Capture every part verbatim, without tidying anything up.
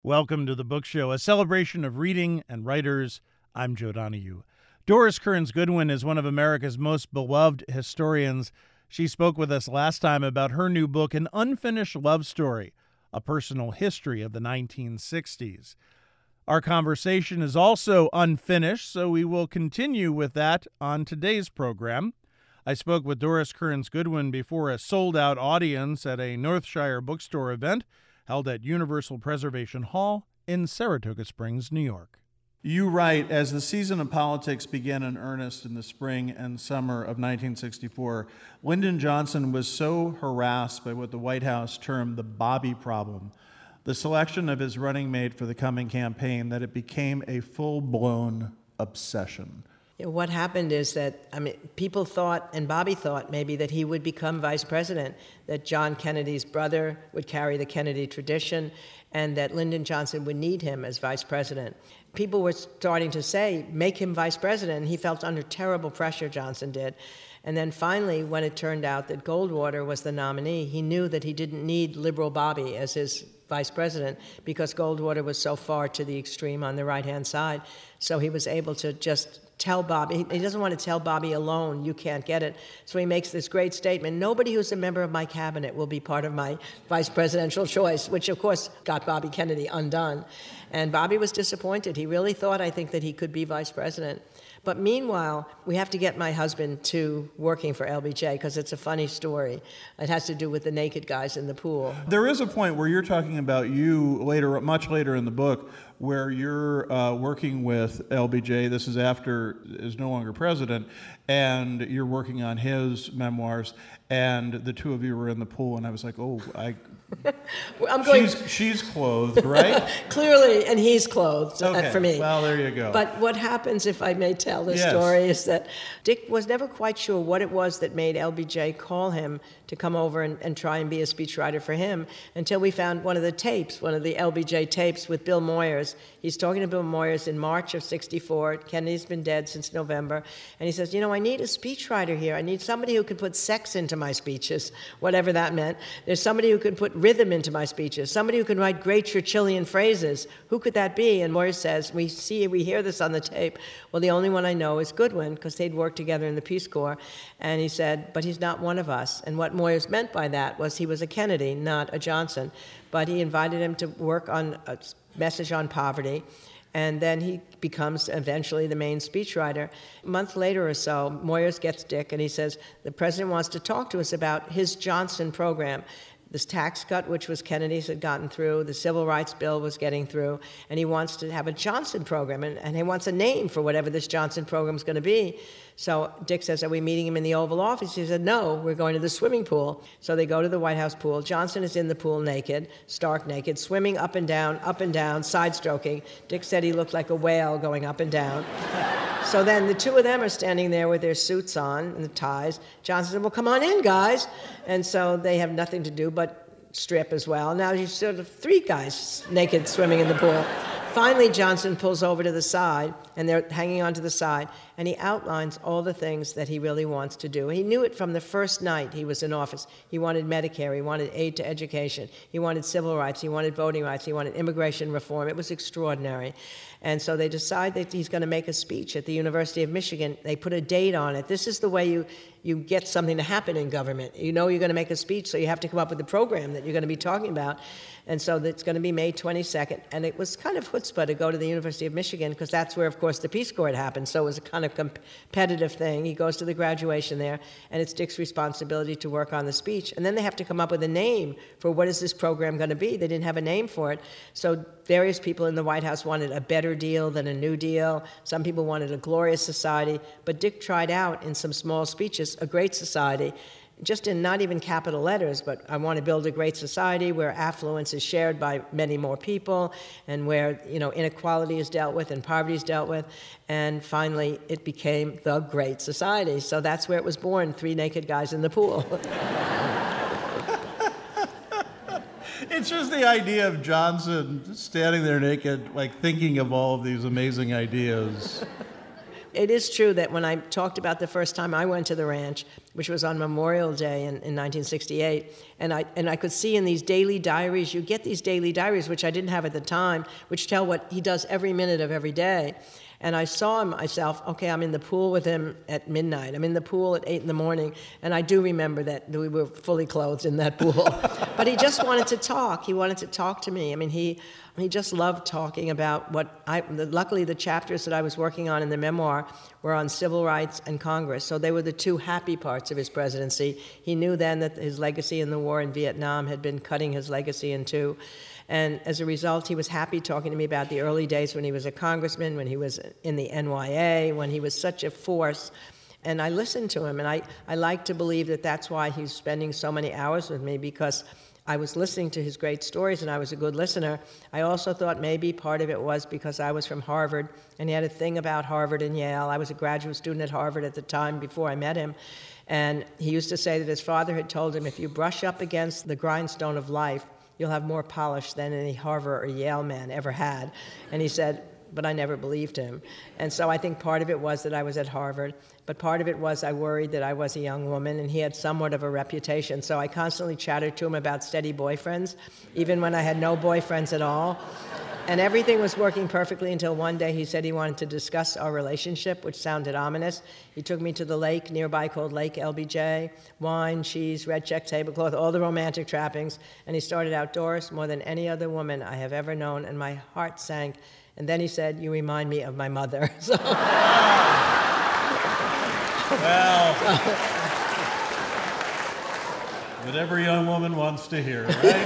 Welcome to the Book Show, a celebration of reading and writers. I'm Joe Donahue. Doris Kearns Goodwin is one of America's most beloved historians. She spoke with us last time about her new book, An Unfinished Love Story, a personal history of the nineteen sixties. Our conversation is also unfinished, so we will continue with that on today's program. I spoke with Doris Kearns Goodwin before a sold-out audience at a Northshire bookstore event held at Universal Preservation Hall in Saratoga Springs, New York. You write, as the season of politics began in earnest in the spring and summer of nineteen sixty-four, Lyndon Johnson was so harassed by what the White House termed the Bobby problem, the selection of his running mate for the coming campaign, that it became a full-blown obsession. What happened is that, I mean, people thought, and Bobby thought maybe, that he would become vice president, that John Kennedy's brother would carry the Kennedy tradition, and that Lyndon Johnson would need him as vice president. People were starting to say, make him vice president, and he felt under terrible pressure, Johnson did. And then finally, when it turned out that Goldwater was the nominee, he knew that he didn't need liberal Bobby as his vice president because Goldwater was so far to the extreme on the right-hand side. So he was able to just tell Bobby, he doesn't want to tell Bobby alone, you can't get it. So he makes this great statement, nobody who's a member of my cabinet will be part of my vice presidential choice, which of course got Bobby Kennedy undone. And Bobby was disappointed. He really thought, I think, that he could be vice president. But meanwhile, we have to get my husband to working for L B J because it's a funny story. It has to do with the naked guys in the pool. There is a point where you're talking about you later, much later in the book, where you're uh, working with L B J. This is after is no longer president, and you're working on his memoirs. And the two of you were in the pool, and I was like, oh, I. I'm going. She's, she's clothed, right? Clearly, and he's clothed okay. uh, for me. Well, there you go. But what happens, if I may tell the yes. story, is that Dick was never quite sure what it was that made L B J call him to come over and, and try and be a speechwriter for him until we found one of the tapes, one of the L B J tapes with Bill Moyers. He's talking to Bill Moyers in March of sixty-four. Kennedy's been dead since November. And he says, you know, I need a speechwriter here. I need somebody who can put sex into my speeches, whatever that meant. There's somebody who can put rhythm into my speeches, somebody who can write great Churchillian phrases. Who could that be? And Moyers says, we see, we hear this on the tape. Well, the only one I know is Goodwin, because they'd worked together in the Peace Corps. And he said, but he's not one of us. And what Moyers meant by that was he was a Kennedy, not a Johnson. But he invited him to work on a message on poverty. And then he becomes eventually the main speechwriter. A month later or so, Moyers gets Dick, and he says, the president wants to talk to us about his Johnson program. This tax cut, which was Kennedy's, had gotten through. The Civil Rights Bill was getting through. And he wants to have a Johnson program, and, and he wants a name for whatever this Johnson program is going to be. So Dick says, are we meeting him in the Oval Office? He said, no, we're going to the swimming pool. So they go to the White House pool. Johnson is in the pool naked, stark naked, swimming up and down, up and down, side-stroking. Dick said he looked like a whale going up and down. So then the two of them are standing there with their suits on and the ties. Johnson said, well, come on in, guys. And so they have nothing to do but strip as well. Now you sort of three guys naked swimming in the pool. Finally, Johnson pulls over to the side, and they're hanging onto the side, and he outlines all the things that he really wants to do. He knew it from the first night he was in office. He wanted Medicare. He wanted aid to education. He wanted civil rights. He wanted voting rights. He wanted immigration reform. It was extraordinary. And so they decide that he's going to make a speech at the University of Michigan. They put a date on it. This is the way you, you get something to happen in government. You know you're going to make a speech, so you have to come up with the program that you're going to be talking about. And so it's going to be May twenty-second. And it was kind of chutzpah to go to the University of Michigan because that's where, of course, the Peace Corps had happened. So it was a kind of competitive thing. He goes to the graduation there, and it's Dick's responsibility to work on the speech. And then they have to come up with a name for what is this program going to be. They didn't have a name for it. So various people in the White House wanted a better deal than a new deal. Some people wanted a glorious society. But Dick tried out in some small speeches a great society, just in not even capital letters, but I want to build a great society where affluence is shared by many more people and where, you know, inequality is dealt with and poverty is dealt with. And finally, it became the Great Society. So that's where it was born, three naked guys in the pool. It's just the idea of Johnson standing there naked, like thinking of all of these amazing ideas. It is true that when I talked about the first time I went to the ranch, which was on Memorial Day in, in nineteen sixty-eight. And I, and I could see in these daily diaries, you get these daily diaries, which I didn't have at the time, which tell what he does every minute of every day. And I saw myself, okay, I'm in the pool with him at midnight. I'm in the pool at eight in the morning. And I do remember that we were fully clothed in that pool. But he just wanted to talk. He wanted to talk to me. I mean, he he just loved talking about what I, luckily the chapters that I was working on in the memoir were on civil rights and Congress. So they were the two happy parts of his presidency. He knew then that his legacy in the war in Vietnam had been cutting his legacy in two. And as a result, he was happy talking to me about the early days when he was a congressman, when he was in the N Y A, when he was such a force. And I listened to him, and I, I like to believe that that's why he's spending so many hours with me, because I was listening to his great stories, and I was a good listener. I also thought maybe part of it was because I was from Harvard, and he had a thing about Harvard and Yale. I was a graduate student at Harvard at the time before I met him. And he used to say that his father had told him, if you brush up against the grindstone of life, you'll have more polish than any Harvard or Yale man ever had. And he said, but I never believed him. And so I think part of it was that I was at Harvard, but part of it was I worried that I was a young woman, and he had somewhat of a reputation. So I constantly chattered to him about steady boyfriends, even when I had no boyfriends at all. And everything was working perfectly until one day he said he wanted to discuss our relationship, which sounded ominous. He took me to the lake nearby called Lake L B J, wine, cheese, red check tablecloth, all the romantic trappings. And he started out, Doris, more than any other woman I have ever known, and my heart sank. And then he said, you remind me of my mother. So. Well, what every young woman wants to hear,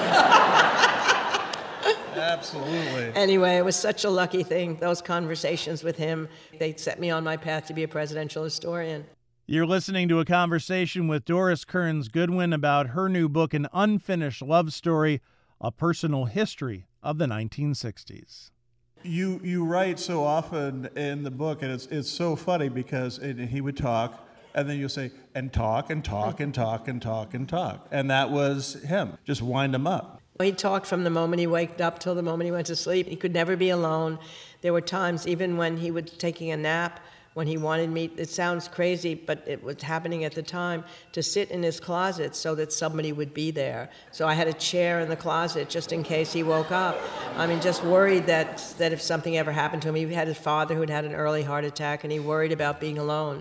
right? Absolutely. Anyway, it was such a lucky thing. Those conversations with him, they set me on my path to be a presidential historian. You're listening to a conversation with Doris Kearns Goodwin about her new book, An Unfinished Love Story, A Personal History of the nineteen sixties. You you write so often in the book, and it's it's so funny because it, he would talk, and then you'll say, and talk, and talk, and talk, and talk, and talk. And that was him. Just wind him up. He talked from the moment he waked up till the moment he went to sleep. He could never be alone. There were times, even when he was taking a nap, when he wanted me, it sounds crazy, but it was happening at the time, to sit in his closet so that somebody would be there. So I had a chair in the closet just in case he woke up. I mean, just worried that, that if something ever happened to him, he had a father who had had an early heart attack, and he worried about being alone.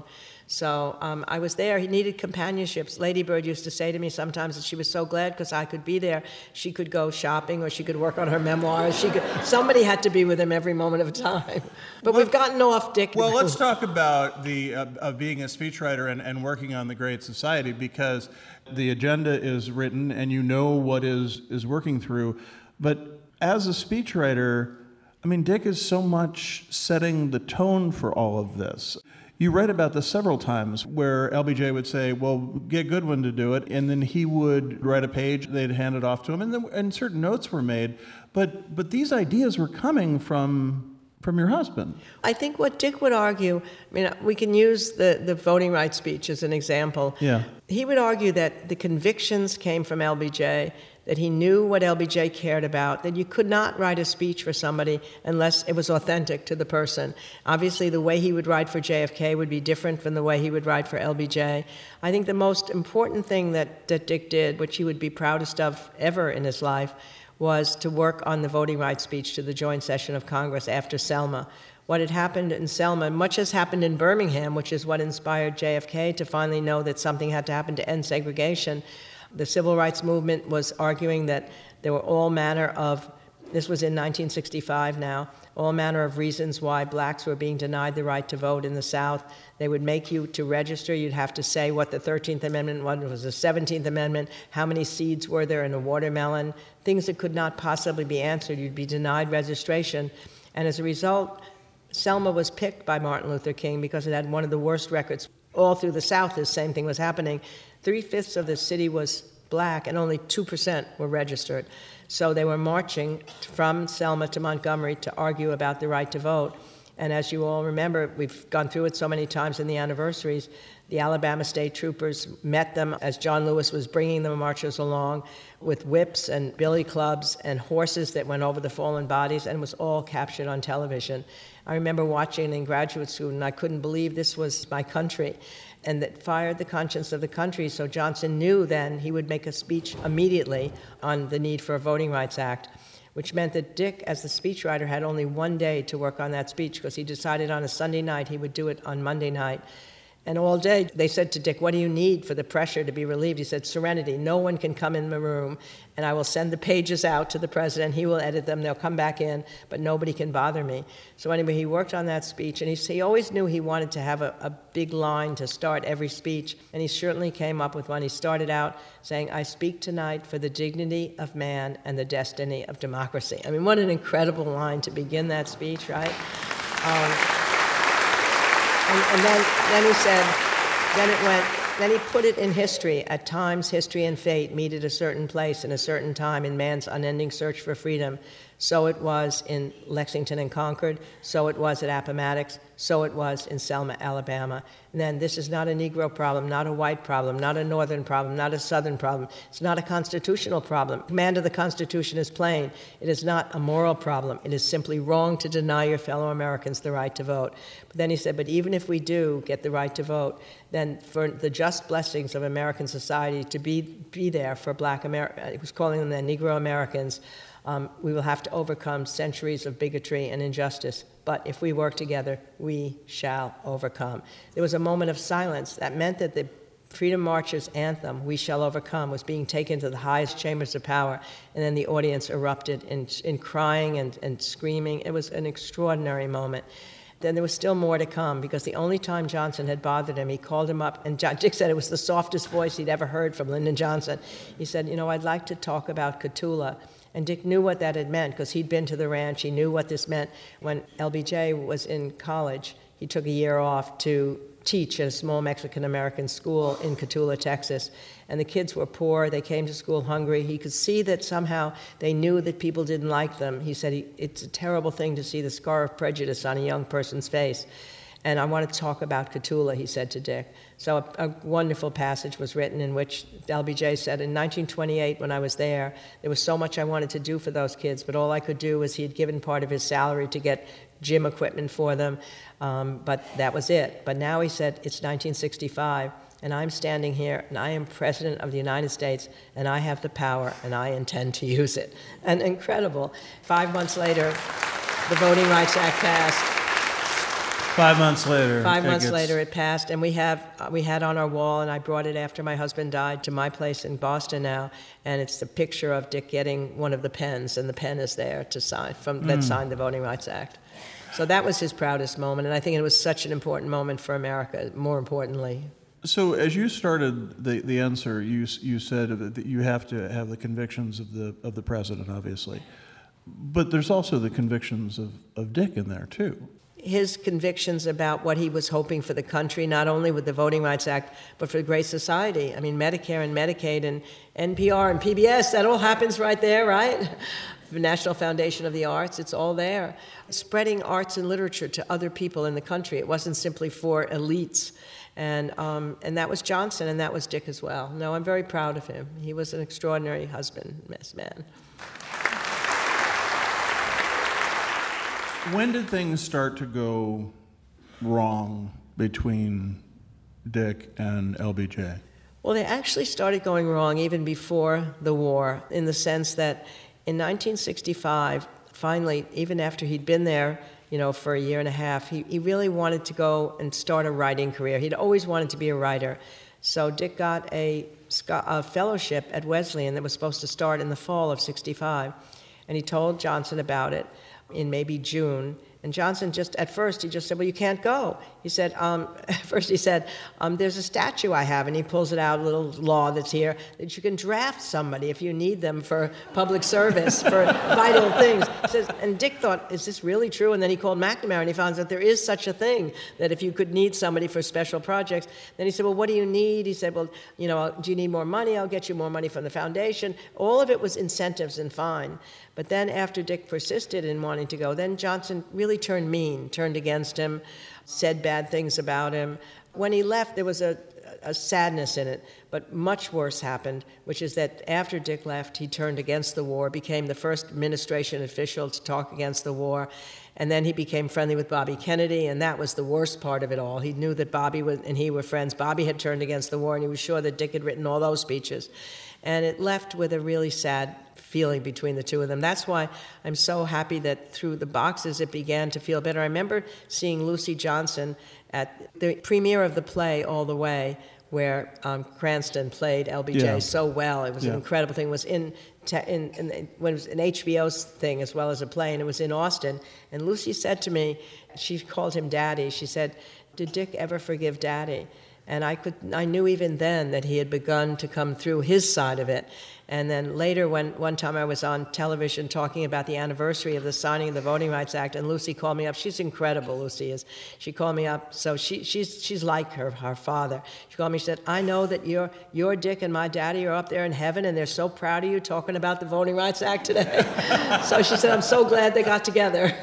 So um, I was there. He needed companionships. Lady Bird used to say to me sometimes that she was so glad because I could be there. She could go shopping, or she could work on her memoirs. She could. Somebody had to be with him every moment of time. But well, we've gotten off, Dick. Well, let's talk about the uh, of being a speechwriter and, and working on the Great Society, because the agenda is written and you know what is, is working through. But as a speechwriter, I mean, Dick is so much setting the tone for all of this. You write about this several times where L B J would say, well, get Goodwin to do it, and then he would write a page, they'd hand it off to him, and, then, and certain notes were made. But but these ideas were coming from from your husband. I think what Dick would argue, I mean, we can use the, the voting rights speech as an example. Yeah. He would argue that the convictions came from L B J, that he knew what L B J cared about, that you could not write a speech for somebody unless it was authentic to the person. Obviously, the way he would write for J F K would be different from the way he would write for L B J. I think the most important thing that, that Dick did, which he would be proudest of ever in his life, was to work on the voting rights speech to the joint session of Congress after Selma. What had happened in Selma, much has happened in Birmingham, which is what inspired J F K to finally know that something had to happen to end segregation. The civil rights movement was arguing that there were all manner of, this was in nineteen sixty-five now, all manner of reasons why blacks were being denied the right to vote in the South. They would make you to register. You'd have to say what the thirteenth Amendment was, was the seventeenth Amendment, how many seeds were there in a watermelon, things that could not possibly be answered. You'd be denied registration. And as a result, Selma was picked by Martin Luther King because it had one of the worst records. All through the South, the same thing was happening. Three-fifths of the city was black, and only two percent were registered. So they were marching from Selma to Montgomery to argue about the right to vote. And as you all remember, we've gone through it so many times in the anniversaries, the Alabama State Troopers met them as John Lewis was bringing the marchers along with whips and billy clubs and horses that went over the fallen bodies, and it was all captured on television. I remember watching in graduate school, and I couldn't believe this was my country, and that fired the conscience of the country. So Johnson knew then he would make a speech immediately on the need for a Voting Rights Act, which meant that Dick, as the speechwriter, had only one day to work on that speech because he decided on a Sunday night he would do it on Monday night. And all day, they said to Dick, what do you need for the pressure to be relieved? He said, serenity. No one can come in the room, and I will send the pages out to the president. He will edit them. They'll come back in, but nobody can bother me. So anyway, he worked on that speech, and he, he always knew he wanted to have a, a big line to start every speech, and he certainly came up with one. He started out saying, I speak tonight for the dignity of man and the destiny of democracy. I mean, what an incredible line to begin that speech, right? Um, And, and then, then he said, then it went, then he put it in history. At times, history and fate meet at a certain place in a certain time in man's unending search for freedom. So it was in Lexington and Concord. So it was at Appomattox. So it was in Selma, Alabama. And then this is not a Negro problem, not a white problem, not a Northern problem, not a Southern problem. It's not a constitutional problem. Command of the Constitution is plain. It is not a moral problem. It is simply wrong to deny your fellow Americans the right to vote. But then he said, but even if we do get the right to vote, then for the just blessings of American society to be, be there for black Americans, he was calling them the Negro Americans, Um, we will have to overcome centuries of bigotry and injustice. But if we work together, we shall overcome. There was a moment of silence. That meant that the Freedom Marchers' anthem, We Shall Overcome, was being taken to the highest chambers of power. And then the audience erupted in, in crying and, and screaming. It was an extraordinary moment. Then there was still more to come, because the only time Johnson had bothered him, he called him up, and John, Dick said it was the softest voice he'd ever heard from Lyndon Johnson. He said, you know, I'd like to talk about Cotulla. And Dick knew what that had meant, because he'd been to the ranch. He knew what this meant. When L B J was in college, he took a year off to teach at a small Mexican-American school in Cotulla, Texas. And the kids were poor. They came to school hungry. He could see that somehow they knew that people didn't like them. He said, he, it's a terrible thing to see the scar of prejudice on a young person's face. And I want to talk about Cotulla, he said to Dick. So a, a wonderful passage was written in which L B J said, in nineteen twenty-eight, when I was there, there was so much I wanted to do for those kids, but all I could do was he had given part of his salary to get gym equipment for them, um, but that was it. But now he said, it's nineteen sixty-five, and I'm standing here, and I am President of the United States, and I have the power, and I intend to use it. And incredible. Five months later, the Voting Rights Act passed. Five months later. Five months gets... later, it passed, and we have uh, we had on our wall, and I brought it after my husband died to my place in Boston now, and it's the picture of Dick getting one of the pens, and the pen is there to sign from mm. that signed the Voting Rights Act. So that was his proudest moment, and I think it was such an important moment for America. More importantly. So as you started the, the answer, you you said that you have to have the convictions of the of the president, obviously, but there's also the convictions of, of Dick in there too. His convictions about what he was hoping for the country, not only with the Voting Rights Act, but for the Great Society. I mean, Medicare and Medicaid and N P R and P B S, that all happens right there, right? The National Foundation of the Arts, it's all there. Spreading arts and literature to other people in the country. It wasn't simply for elites. And, um, and that was Johnson, and that was Dick as well. No, I'm very proud of him. He was an extraordinary husband, yes, man. When did things start to go wrong between Dick and L B J? Well, they actually started going wrong even before the war, in the sense that in nineteen sixty-five, finally, even after he'd been there, you know, for a year and a half, he, he really wanted to go and start a writing career. He'd always wanted to be a writer. So Dick got a, a fellowship at Wesleyan that was supposed to start in the fall of sixty-five, and he told Johnson about it in maybe June. And Johnson just, at first, he just said, well, you can't go. He said, um, at first he said, um, there's a statue I have, and he pulls it out, a little law that's here, that you can draft somebody if you need them for public service, for vital things. He says, and Dick thought, is this really true? And then he called McNamara, and he found out there is such a thing, that if you could need somebody for special projects. Then he said, well, what do you need? He said, well, you know, do you need more money? I'll get you more money from the foundation. All of it was incentives and fine. But then after Dick persisted in wanting to go, then Johnson really really turned mean, turned against him, said bad things about him. When he left, there was a, a sadness in it, but much worse happened, which is that after Dick left, he turned against the war, became the first administration official to talk against the war, and then he became friendly with Bobby Kennedy, and that was the worst part of it all. He knew that Bobby was, and he were friends. Bobby had turned against the war, and he was sure that Dick had written all those speeches. And it left with a really sad feeling between the two of them. That's why I'm so happy that through the boxes it began to feel better. I remember seeing Lucy Johnson at the premiere of the play All the Way, where um, Cranston played L B J yeah. so well. It was yeah. an incredible thing. It was in, te- in, in when it was an H B O thing as well as a play, and it was in Austin. And Lucy said to me, she called him Daddy. She said, "Did Dick ever forgive Daddy?" And I could, I knew even then that he had begun to come through his side of it. And then later, when one time I was on television talking about the anniversary of the signing of the Voting Rights Act, and Lucy called me up. She's incredible, Lucy is. She called me up. So she, she's she's like her her father. She called me. She said, "I know that your your Dick and my daddy are up there in heaven, and they're so proud of you talking about the Voting Rights Act today." So she said, "I'm so glad they got together."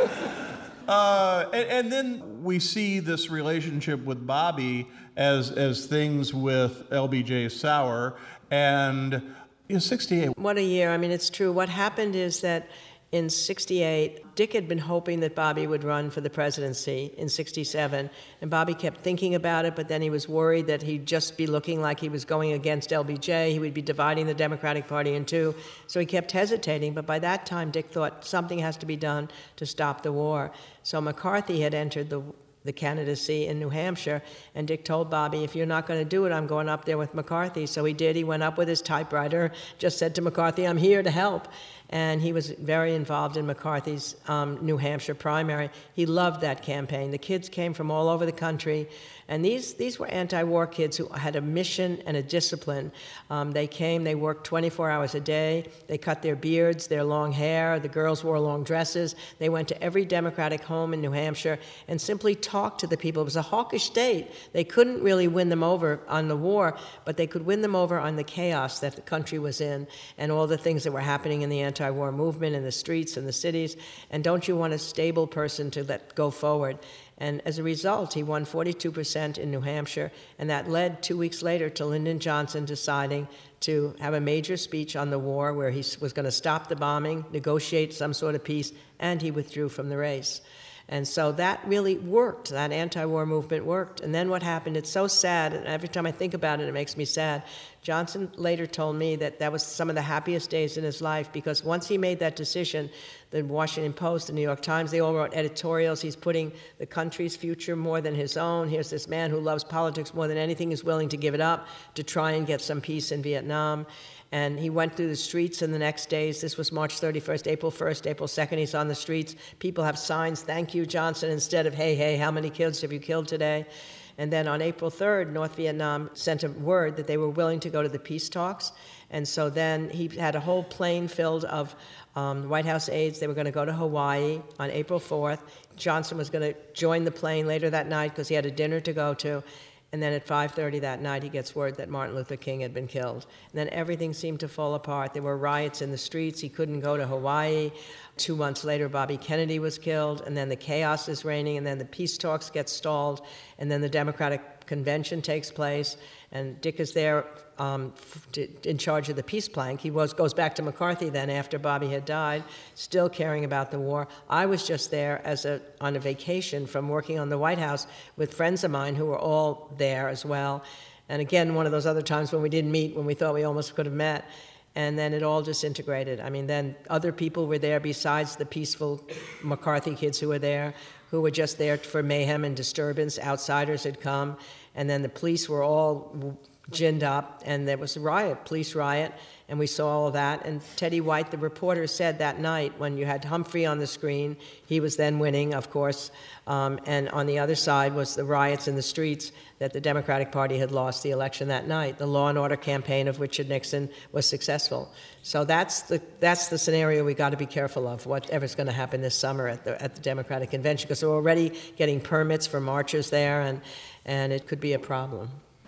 Uh, and, and then we see this relationship with Bobby as as things with L B J sour, and in sixty-eight. What a year. I mean, it's true. What happened is that in sixty-eight, Dick had been hoping that Bobby would run for the presidency in sixty-seven, and Bobby kept thinking about it, but then he was worried that he'd just be looking like he was going against L B J. He would be dividing the Democratic Party in two, so he kept hesitating. But by that time, Dick thought something has to be done to stop the war. So McCarthy had entered the the candidacy in New Hampshire, and Dick told Bobby, "If you're not going to do it, I'm going up there with McCarthy." So he did. He went up with his typewriter, just said to McCarthy, "I'm here to help." And he was very involved in McCarthy's um, New Hampshire primary. He loved that campaign. The kids came from all over the country, and these these were anti-war kids who had a mission and a discipline. Um, they came, they worked twenty-four hours a day. They cut their beards, their long hair. The girls wore long dresses. They went to every Democratic home in New Hampshire and simply talked to the people. It was a hawkish state. They couldn't really win them over on the war, but they could win them over on the chaos that the country was in and all the things that were happening in the anti-war movement in the streets and the cities. And don't you want a stable person to let go forward? And as a result, he won forty-two percent in New Hampshire, and that led two weeks later to Lyndon Johnson deciding to have a major speech on the war where he was going to stop the bombing, negotiate some sort of peace, and he withdrew from the race. And so that really worked. That anti-war movement worked. And then what happened, it's so sad, and every time I think about it, it makes me sad. Johnson later told me that that was some of the happiest days in his life, because once he made that decision, the Washington Post, the New York Times, they all wrote editorials. He's putting the country's future more than his own. Here's this man who loves politics more than anything, is willing to give it up to try and get some peace in Vietnam. And he went through the streets in the next days. This was March thirty-first, April first, April second. He's on the streets. People have signs, "Thank you, Johnson," instead of, "Hey, hey, how many kids have you killed today?" And then on April third, North Vietnam sent a word that they were willing to go to the peace talks. And so then he had a whole plane filled of um, White House aides. They were going to go to Hawaii on April fourth. Johnson was going to join the plane later that night because he had a dinner to go to. And then at five thirty that night, he gets word that Martin Luther King had been killed. And then everything seemed to fall apart. There were riots in the streets. He couldn't go to Hawaii. Two months later, Bobby Kennedy was killed. And then the chaos is reigning. And then the peace talks get stalled. And then the Democratic Convention takes place. And Dick is there um, in charge of the peace plank. He was, goes back to McCarthy then after Bobby had died, still caring about the war. I was just there as a, on a vacation from working on the White House with friends of mine who were all there as well. And again, one of those other times when we didn't meet, when we thought we almost could have met. And then it all disintegrated. I mean, then other people were there besides the peaceful McCarthy kids who were there, who were just there for mayhem and disturbance. Outsiders had come. And then the police were all ginned up, and there was a riot, police riot, and we saw all of that. And Teddy White, the reporter, said that night when you had Humphrey on the screen, he was then winning, of course, um, and on the other side was the riots in the streets, that the Democratic Party had lost the election that night. The law and order campaign of Richard Nixon was successful. So that's the that's the scenario we got to be careful of, whatever's going to happen this summer at the at the Democratic Convention, because they're already getting permits for marches there, and and it could be a problem.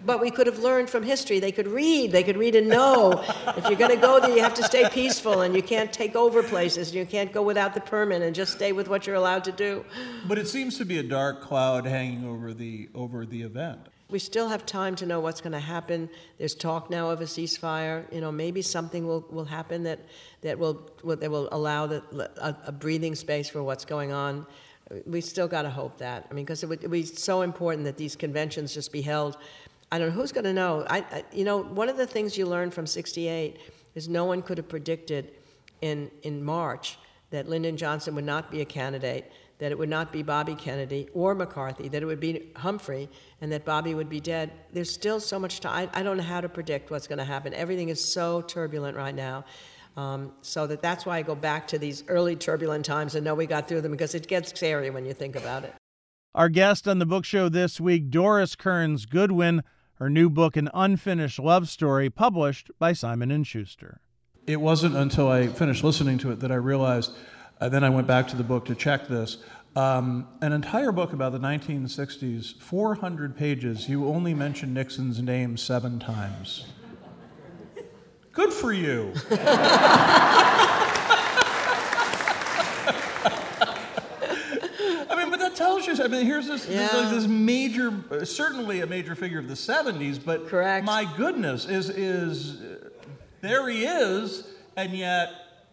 But we could have learned from history. They could read. They could read and know. If you're going to go there, you have to stay peaceful, and you can't take over places. You can't go without the permit and just stay with what you're allowed to do. But it seems to be a dark cloud hanging over the over the event. We still have time to know what's going to happen. There's talk now of a ceasefire. You know, maybe something will, will happen that that will that will allow the, a, a breathing space for what's going on. We still got to hope that. I mean, because it would, it would be so important that these conventions just be held. I don't know, who's going to know? I, I, you know, one of the things you learned from sixty-eight is no one could have predicted in, in March that Lyndon Johnson would not be a candidate, that it would not be Bobby Kennedy or McCarthy, that it would be Humphrey, and that Bobby would be dead. There's still so much time. I, I don't know how to predict what's going to happen. Everything is so turbulent right now. Um, so that that's why I go back to these early turbulent times and know we got through them, because it gets scary when you think about it. Our guest on the book show this week, Doris Kearns Goodwin, her new book, An Unfinished Love Story, published by Simon and Schuster. It wasn't until I finished listening to it that I realized, uh, then I went back to the book to check this, um, an entire book about the nineteen sixties, four hundred pages, you only mention Nixon's name seven times. Good for you. I mean, but that tells you, I mean, here's this, Yeah. this, this major, uh, certainly a major figure of the seventies, but Correct. my goodness, is, is uh, there he is, and yet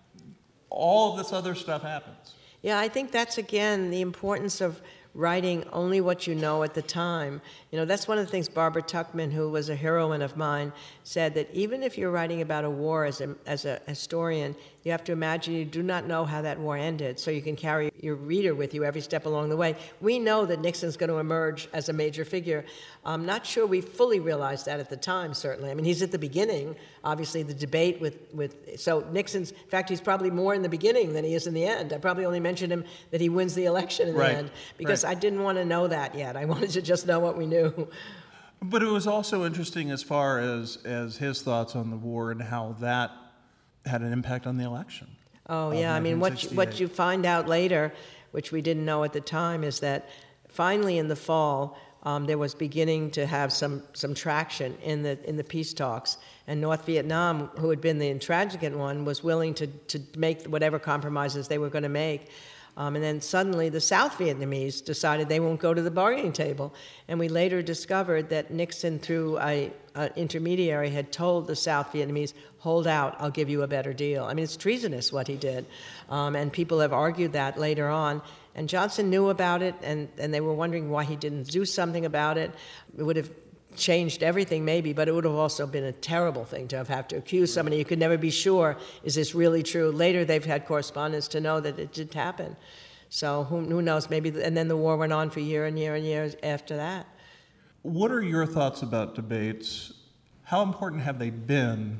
all of this other stuff happens. Yeah, I think that's, again, the importance of writing only what you know at the time. You know, that's one of the things Barbara Tuchman, who was a heroine of mine, said, that even if you're writing about a war as a, as a historian, you have to imagine you do not know how that war ended, so you can carry your reader with you every step along the way. We know that Nixon's going to emerge as a major figure. I'm not sure we fully realized that at the time, certainly. I mean, he's at the beginning, obviously, the debate with, with so Nixon's, in fact, he's probably more in the beginning than he is in the end. I probably only mentioned him that he wins the election in Right. the end, because Right. I didn't want to know that yet. I wanted to just know what we knew. But it was also interesting as far as, as his thoughts on the war and how that had an impact on the election. Oh, of yeah. I mean, what you, what nineteen sixty-eight. you find out later, which we didn't know at the time, is that finally in the fall, um, there was beginning to have some, some traction in the in the peace talks. And North Vietnam, who had been the intransigent one, was willing to, to make whatever compromises they were going to make. Um, and then suddenly the South Vietnamese decided they won't go to the bargaining table. And we later discovered that Nixon, through an intermediary, had told the South Vietnamese, hold out, I'll give you a better deal. I mean, it's treasonous what he did. Um, and people have argued that later on. And Johnson knew about it, and, and they were wondering why he didn't do something about it. It would have changed everything maybe, but it would have also been a terrible thing to have, have to accuse somebody. You could never be sure, is this really true? Later they've had correspondence to know that it did happen. So who, who knows, maybe, and then the war went on for year and year and years after that. What are your thoughts about debates? How important have they been?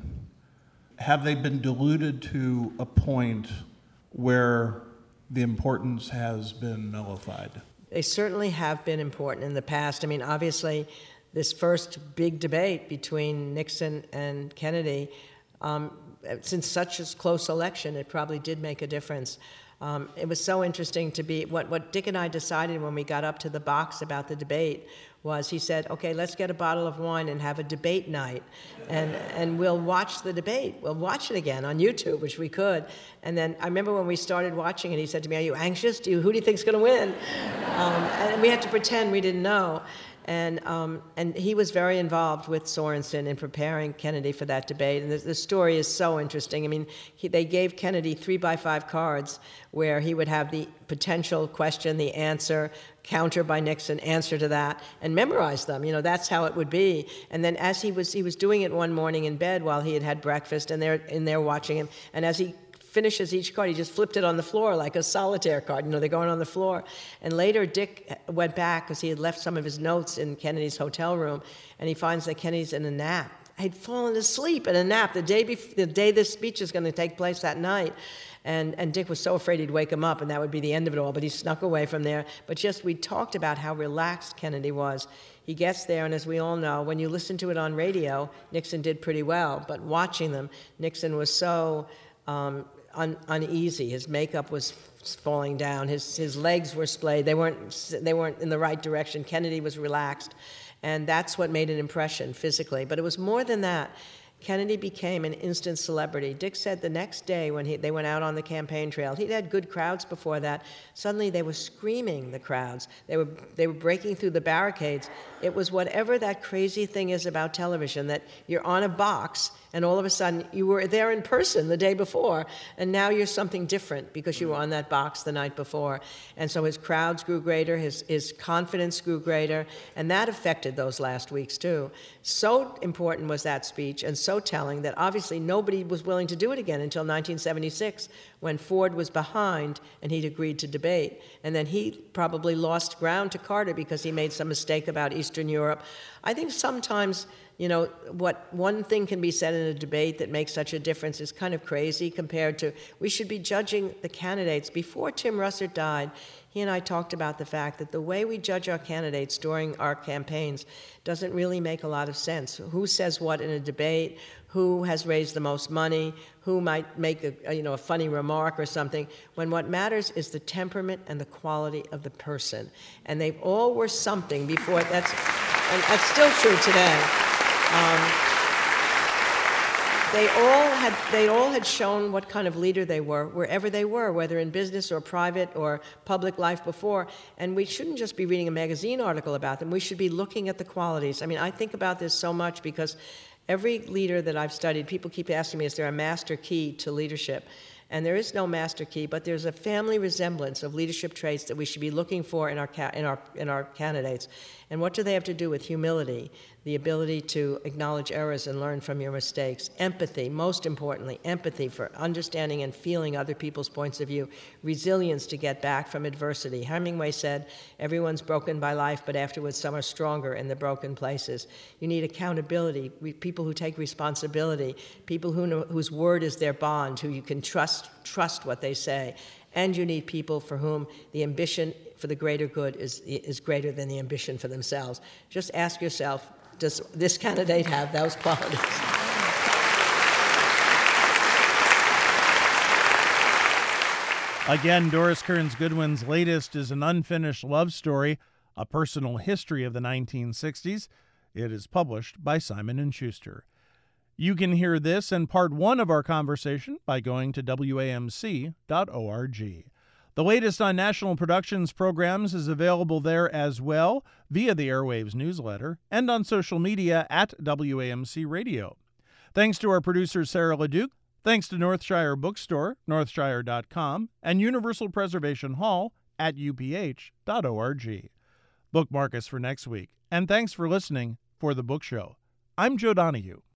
Have they been diluted to a point where the importance has been nullified? They certainly have been important in the past. I mean, obviously, this first big debate between Nixon and Kennedy, um, since such a close election, it probably did make a difference. Um, it was so interesting to be, what, what Dick and I decided when we got up to the box about the debate was, he said, okay, let's get a bottle of wine and have a debate night, and, and we'll watch the debate. We'll watch it again on YouTube, which we could. And then I remember when we started watching it, he said to me, are you anxious? Do you, who do you think's going to win? Um, and we had to pretend we didn't know. And um, and he was very involved with Sorensen in preparing Kennedy for that debate. And the, the story is so interesting. I mean, he, they gave Kennedy three by five cards where he would have the potential question, the answer, counter by Nixon, answer to that, and memorize them. You know, that's how it would be. And then as he was he was doing it one morning in bed while he had had breakfast, and they're in there watching him. And as he finishes each card, he just flipped it on the floor like a solitaire card. You know, they're going on the floor. And later, Dick went back because he had left some of his notes in Kennedy's hotel room, and he finds that Kennedy's in a nap. He'd fallen asleep in a nap the day bef- the day this speech is going to take place that night. And, and Dick was so afraid he'd wake him up, and that would be the end of it all, but he snuck away from there. But just, we talked about how relaxed Kennedy was. He gets there, and as we all know, when you listen to it on radio, Nixon did pretty well. But watching them, Nixon was so um, un- uneasy. His makeup was falling down. His his legs were splayed. They weren't they weren't in the right direction. Kennedy was relaxed. And that's what made an impression physically. But it was more than that. Kennedy became an instant celebrity. Dick said the next day when he, they went out on the campaign trail, he'd had good crowds before that. Suddenly they were screaming, the crowds. They were, they were breaking through the barricades. It was whatever that crazy thing is about television, that you're on a box and all of a sudden you were there in person the day before, and now you're something different because you were on that box the night before. And so his crowds grew greater, his, his confidence grew greater, and that affected those last weeks too. So important was that speech, and so telling that obviously nobody was willing to do it again until nineteen seventy-six, when Ford was behind and he'd agreed to debate. And then he probably lost ground to Carter because he made some mistake about Eastern Europe. I think sometimes, you know, what one thing can be said in a debate that makes such a difference is kind of crazy compared to, we should be judging the candidates. Before Tim Russert died, he and I talked about the fact that the way we judge our candidates during our campaigns doesn't really make a lot of sense. Who says what in a debate? Who has raised the most money? Who might make a, a, you know, a funny remark or something? When what matters is the temperament and the quality of the person. And they all were something before. That's, and that's still true today. Um, They all had they all had shown what kind of leader they were, wherever they were, whether in business or private or public life before. And we shouldn't just be reading a magazine article about them. We should be looking at the qualities. I mean, I think about this so much because every leader that I've studied, people keep asking me, is there a master key to leadership? And there is no master key, but there's a family resemblance of leadership traits that we should be looking for in our ca- in our in our candidates. And what do they have to do with humility, the ability to acknowledge errors and learn from your mistakes, empathy, most importantly, empathy for understanding and feeling other people's points of view, resilience to get back from adversity. Hemingway said, everyone's broken by life, but afterwards some are stronger in the broken places. You need accountability, re- people who take responsibility, people who know, whose word is their bond, who you can trust, trust what they say. And you need people for whom the ambition for the greater good is, is greater than the ambition for themselves. Just ask yourself, does this candidate have those qualities? Again, Doris Kearns Goodwin's latest is an unfinished love story, a personal history of the nineteen sixties. It is published by Simon and Schuster. You can hear this and part one of our conversation by going to W A M C dot org. The latest on National Productions programs is available there as well via the Airwaves newsletter and on social media at W A M C Radio. Thanks to our producer, Sarah LeDuc. Thanks to Northshire Bookstore, northshire dot com, and Universal Preservation Hall at U P H dot org. Bookmark us for next week. And thanks for listening for The Book Show. I'm Joe Donahue.